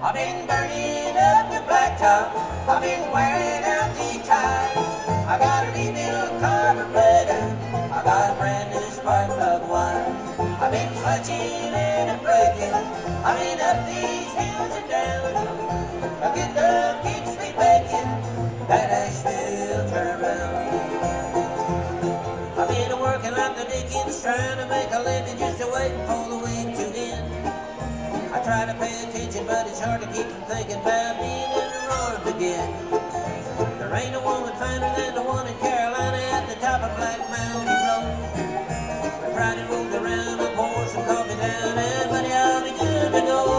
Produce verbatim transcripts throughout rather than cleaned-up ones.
I've been burning up the blacktop. I've been wearing out the tires. I got a rebuilt carburetor. I got a brand new spark plug wire. I've been clutching and a braking. I've been up these hills and down. A good love keeps me baking. That Asheville turnaround. I've been working like the Dickens, trying to make a living, just waiting for the week to end. I try to pay attention, but it's hard to keep from thinking about being in the arms again. There ain't a woman finer than the one in Carolina at the top of Black Mountain Road. When Friday rolls around, I'll pour some coffee down, and buddy, I'll be good to go.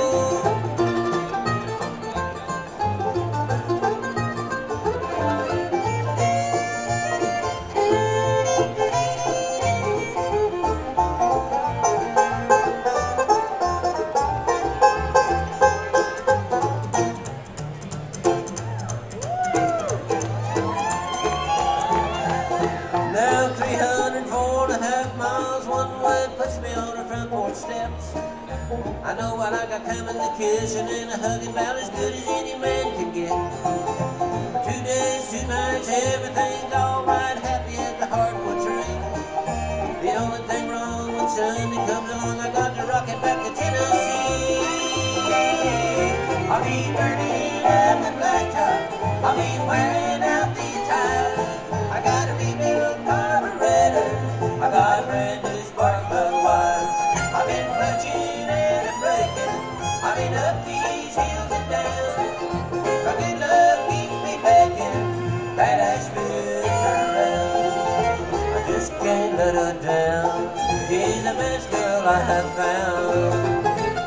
I know what I got coming, the kissing and the hugging, about as good as any man can get. For two days, two nights, everything's alright, happy as the hardwood tree. The only thing wrong when Sunday comes along, I got to rock it back to Tennessee. I'll be burning up the blacktop, I'll be wearing out the tires. I got a rebuilt carburetor, I got a brand new spark plug wire. I've been clutching and a breaking, I've been up these hills and down. A good love keeps me baking, that Asheville turnaround. I just can't let her down, she's the best girl I have found.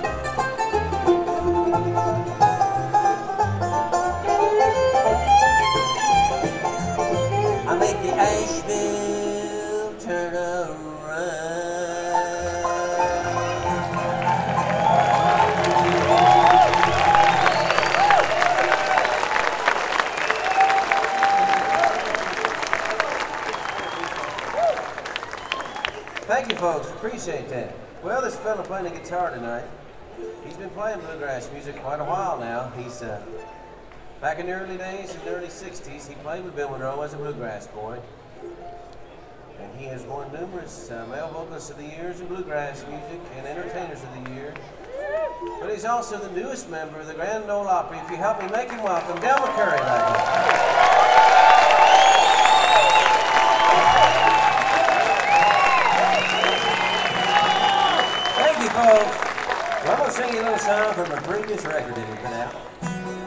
I make the Asheville turn around. Thank you, folks. Appreciate that. Well, this fella playing the guitar tonight, he's been playing bluegrass music quite a while now. He's uh, back in the early days, in the early sixties, he played with Bill Monroe as a bluegrass boy. And he has won numerous uh, male vocalists of the years in bluegrass music and entertainers of the year. But he's also the newest member of the Grand Ole Opry. If you help me make him welcome, Del McCoury, ladies. Folks, well, I'm going to sing you a little song from a previous record that he put out.